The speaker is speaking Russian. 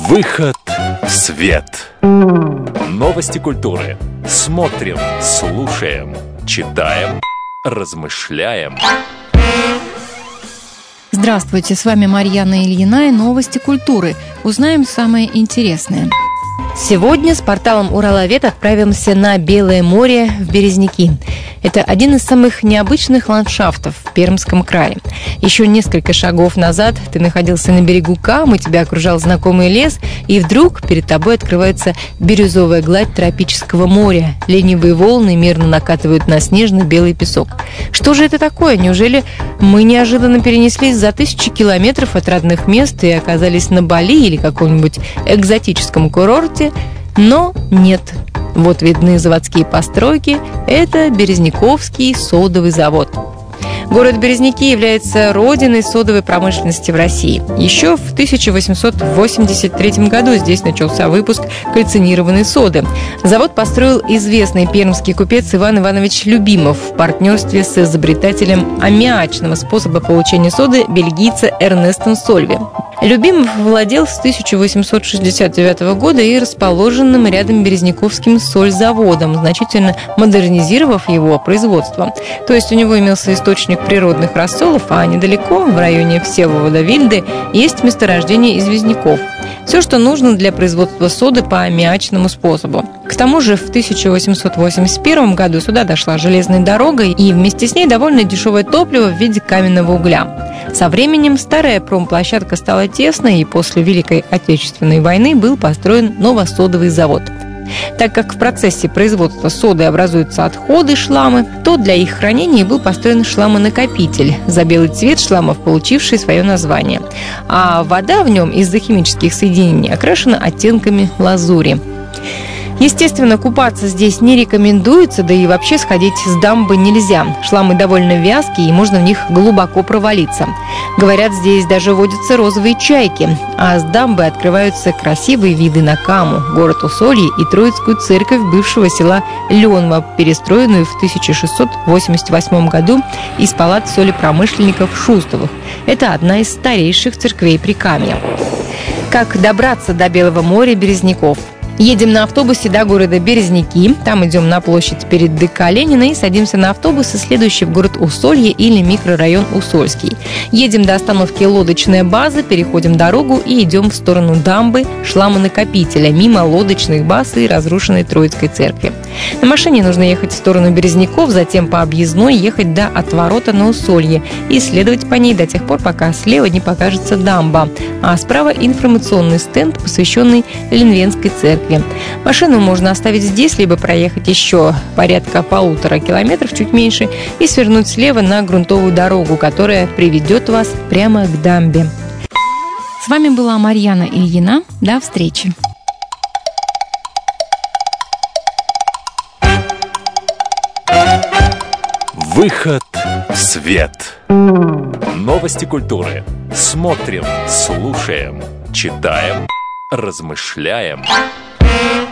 Выход в свет. Новости культуры. Смотрим, слушаем, читаем, размышляем. Здравствуйте, с вами Марьяна Ильина и новости культуры. Узнаем самое интересное. Сегодня с порталом Ураловед отправимся на Белое море в Березники. Это один из самых необычных ландшафтов в Пермском крае. Еще несколько шагов назад ты находился на берегу Камы, тебя окружал знакомый лес, и вдруг перед тобой открывается бирюзовая гладь тропического моря. Ленивые волны мирно накатывают на снежный белый песок. Что же это такое? Неужели мы неожиданно перенеслись за тысячи километров от родных мест и оказались на Бали или каком-нибудь экзотическом курорте? Но нет. Вот видны заводские постройки. Это Березниковский содовый завод. Город Березники является родиной содовой промышленности в России. Еще в 1883 году здесь начался выпуск кальцинированной соды. Завод построил известный пермский купец Иван Иванович Любимов в партнерстве с изобретателем аммиачного способа получения соды бельгийца Эрнестом Сольве. Любимов владел с 1869 года и расположенным рядом Березниковским сользаводом, значительно модернизировав его производство. То есть у него имелся источник природных рассолов, а недалеко, в районе Всеволода-Вильды, есть месторождение известняков. Все, что нужно для производства соды по аммиачному способу. К тому же в 1881 году сюда дошла железная дорога и вместе с ней довольно дешевое топливо в виде каменного угля. Со временем старая промплощадка стала тесной, и после Великой Отечественной войны был построен новосодовый завод. Так как в процессе производства соды образуются отходы, шламы, то для их хранения был построен шламонакопитель, за белый цвет шламов получивший свое название. А вода в нем из-за химических соединений окрашена оттенками лазури. Естественно, купаться здесь не рекомендуется, да и вообще сходить с дамбы нельзя. Шламы довольно вязкие, и можно в них глубоко провалиться. Говорят, здесь даже водятся розовые чайки, а с дамбы открываются красивые виды на Каму, город Усолье и Троицкую церковь бывшего села Ленва, перестроенную в 1688 году из палат солепромышленников Шустовых. Это одна из старейших церквей Прикамья. Как добраться до Белого моря Березников? Едем на автобусе до города Березники, там идем на площадь перед ДК Ленина и садимся на автобус, следующий в город Усолье или микрорайон Усольский. Едем до остановки Лодочная база, переходим дорогу и идем в сторону дамбы шламонакопителя, мимо лодочных баз и разрушенной Троицкой церкви. На машине нужно ехать в сторону Березников, затем по объездной ехать до отворота на Усолье и следовать по ней до тех пор, пока слева не покажется дамба, а справа информационный стенд, посвященный Ленвенской церкви. Машину можно оставить здесь, либо проехать еще порядка 1,5 километров, чуть меньше, и свернуть слева на грунтовую дорогу, которая приведет вас прямо к дамбе. С вами была Марьяна Ильина. До встречи. Выход в свет. Новости культуры. Смотрим, слушаем, читаем, размышляем.